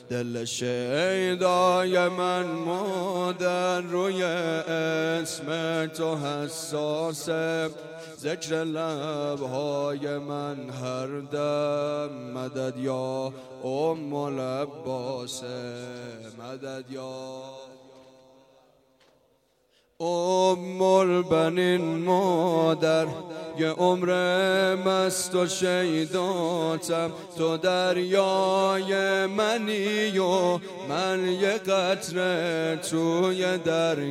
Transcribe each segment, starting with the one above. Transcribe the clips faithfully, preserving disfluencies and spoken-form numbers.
دل شیدای من مادر روی اسم تو حساسه، ذکر لبهای من هر دم مدد یا ام العباس، مدد یا ام البنین مادر. یه عمر مست و شیداتم، تو دریای منی و من یه قطره توی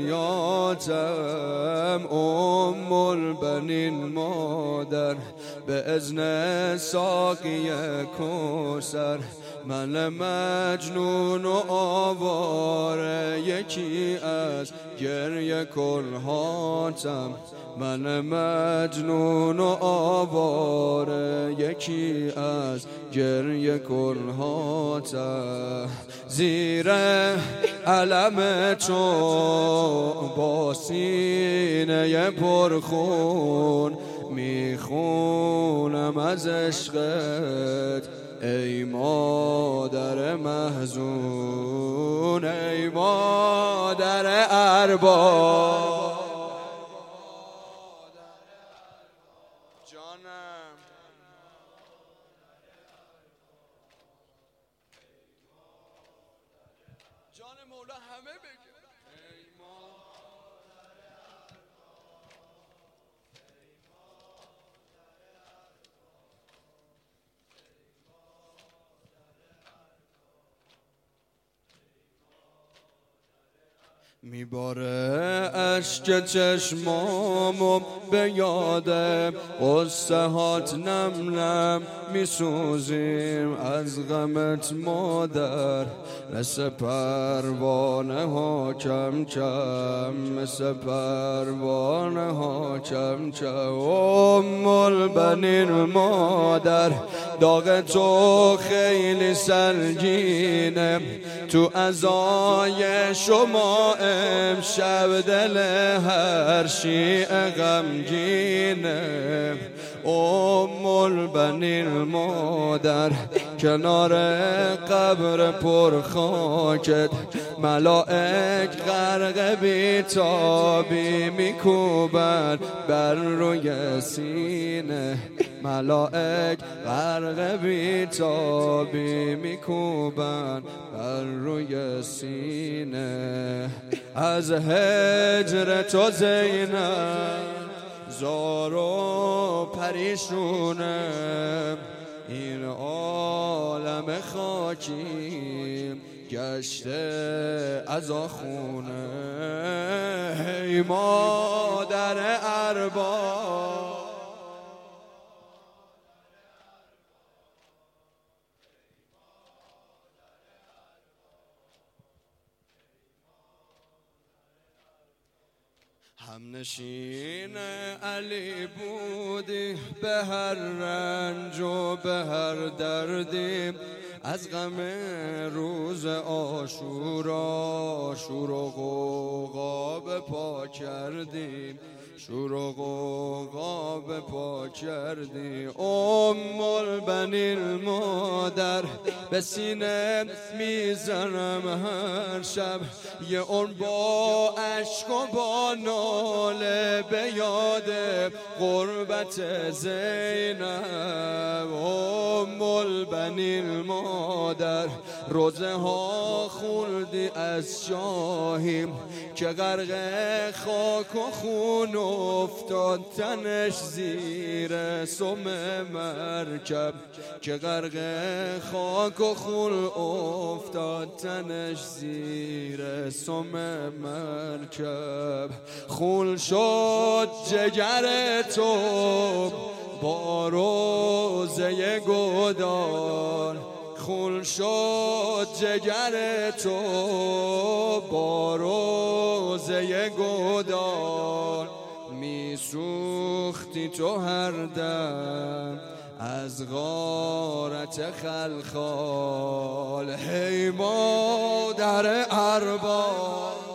دریاتم. ام البنین مادر به اذن ساقی کوثر، من مجنون و آواره یکی از گریه کلهاتم. من مجنون و آواره یکی از گریه کلهاتم. زیر علم تو با سینه پرخون میخونم از عشقت ای مادر محزون، ای مادر ارباب. جانم جان مولا همه بگه ای میباره اشک چشمامو به یاد قصهات، نم نم میسوزیم از غمت مادر. مثل پروانه ها کم کم، مثل پروانه ها کم کم. ام البنین مادر داغ تو خیلی سنگینه، تو عزای شما امشب دل هر شیعه غمگینه. ام البنین مادر کنار قبر پرخاکت، ملائک غرق بیتابی میکوبن بر روی سینه. ملائک غرق بیتابی میکوبن بر روی سینه. از هجر تو زینب زار و پریشونه، این عالم خاکیم گشته از آخونه. ای مادر ارباب، همنشین علی بودی به هر رنج و به هر دردی، از غم روز عاشورا شور و غوغا به پا کردیم، شور و غوغا به پا کردی. ام البنین مادر به سینه میزنم هر شب، یه عمر با عشق و با ناله به یاد غربت زینب. ام البنین مادر روزه ها خوردی از شاهیم که غرق خاک و خون افتاد تنش زیر سم مرکب، که غرق خاک و خون افتاد تنش زیر سم مرکب. خون شد جگر تو با روزه گدال، خون شد جگر تو با روزه گدال. میسوختی تو هر دم از غارت خلخال. ای مادر ارباب،